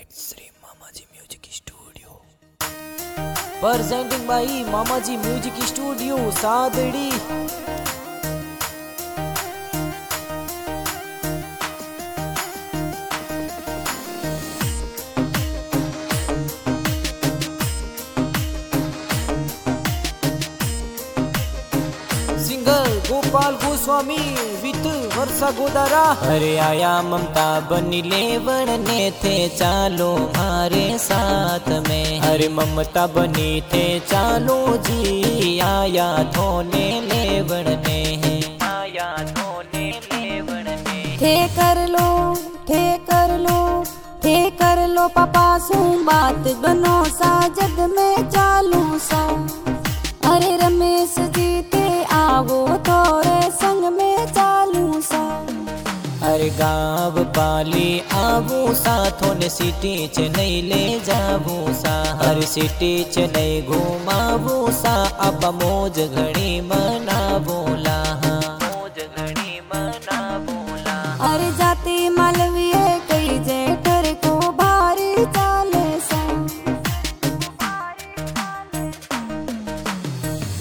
Shri Mamaji music studio presenting by Mamaji music studio Sadri. Singer Gopal Goswami with Varsha Godara. अरे आया ममता बनी लेवण ने थे चालो हमारे साथ में। अरे ममता बनी थे चालो जी आया थोने लेवण ने आया थोने लेवण ने। थे कर लो थे कर लो थे कर लो पापा सू बात बनो सा जग में चालू सा। अरे रमेश जी थे आवो थोड़े संग में चालू सा। अरे गाँव पाली आवू साथों ने सिटी चेन्नई ले जावू सा। हर सिटी चेन्नई घुमावू सा अब मौज घड़ी मनावू।